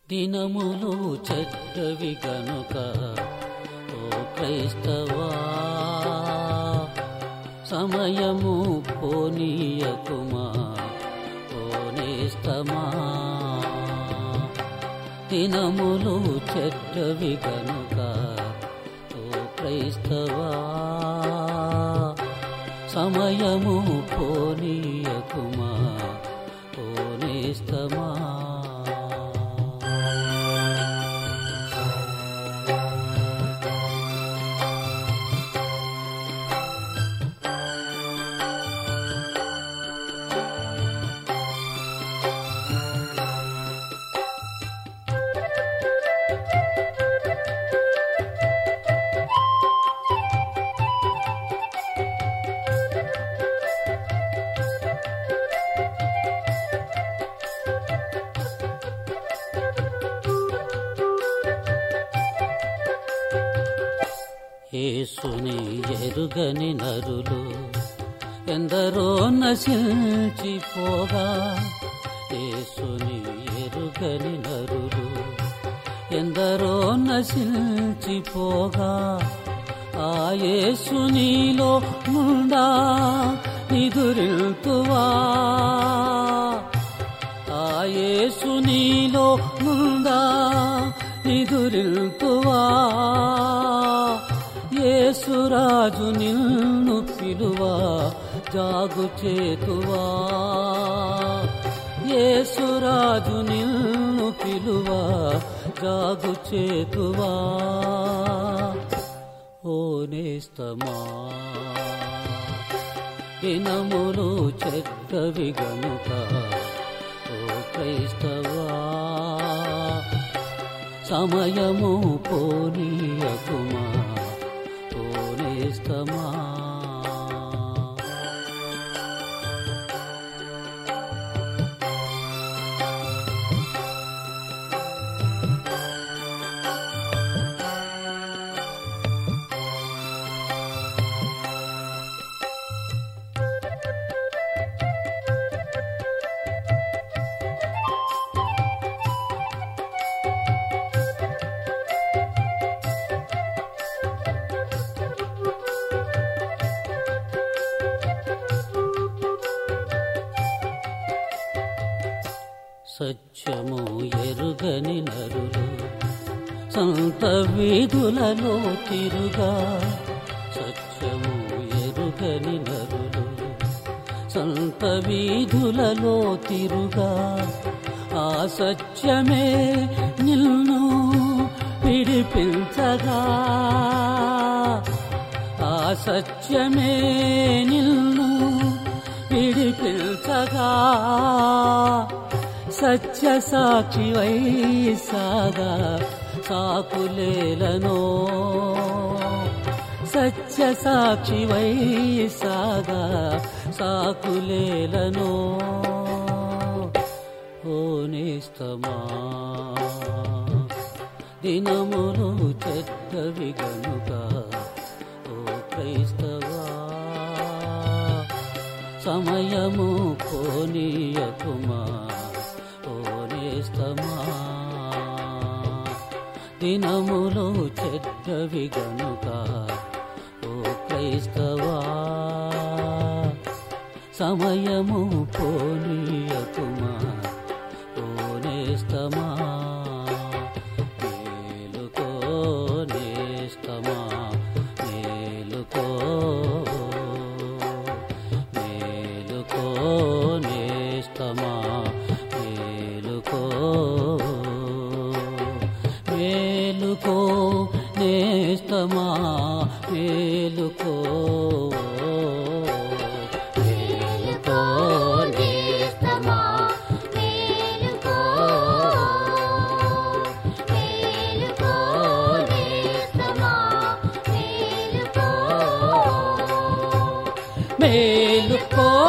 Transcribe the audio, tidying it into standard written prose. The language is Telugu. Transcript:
దినములు చెడ్డవి గనుక ఓ క్రైస్తవా, సమయము పోనీయకుమా ఓ నేస్తమా. దినములు చెడ్డవి గనుక ఓ క్రైస్తవా, సమయము పోనీయకుమా ఓ నేస్తమా. యేసుని ఎరుగని నరులు ఎందరో నశించిపోగా, యేసుని ఎరుగని నరులు ఎందరో నశించిపోగా, ఆ యేసునిలో నుండా నిదురిల్తువా, ఆ యేసునిలో నుండా నిదురిల్తువా. యేసురాజు నిన్ను పిలువా జాగు చేతువా, యేసురాజు నిన్ను పిలువా జాగు చేతువా. ఓ నేస్తమా, దినములు చెడ్డవి గనుక ఓ క్రైస్తవా, సమయము పోనీయకుమా ఓ నేస్తమా. సత్యము ఎరుగని నరులు సంత వీధులలో తిరుగా, సత్యము ఎరుగని నరులు సంత వీధులలో తిరుగా, ఆ సత్యమే నిన్ను విడిపించగా, ఆ సత్యమే నిన్ను విడిపించగా. సత్య సాక్షివై సాగా సాకులేలనో, సత్య సాక్షివై సాగా సాకులేలనో. ఓ నేస్తమా, దినములు చెడ్డవి గనుక ఓ క్రైస్తవా, సమయము పోనీయకుమా ఓ నేస్తమా. దినములు చెడ్డవి గనుక ఓ క్రైస్తవా, సమయము పోనీయకుమా ఓ నేస్తమా. మేలుకో నేస్తమా, మేలుకో, మేలుకో నేస్తమా, మేలుకో, మేలుకో నేస్తమా, మేలుకో, మేలుకో నేస్తమా, మేలుకో, మేలుకో నేస్తమా, మేలుకో, మేలుకో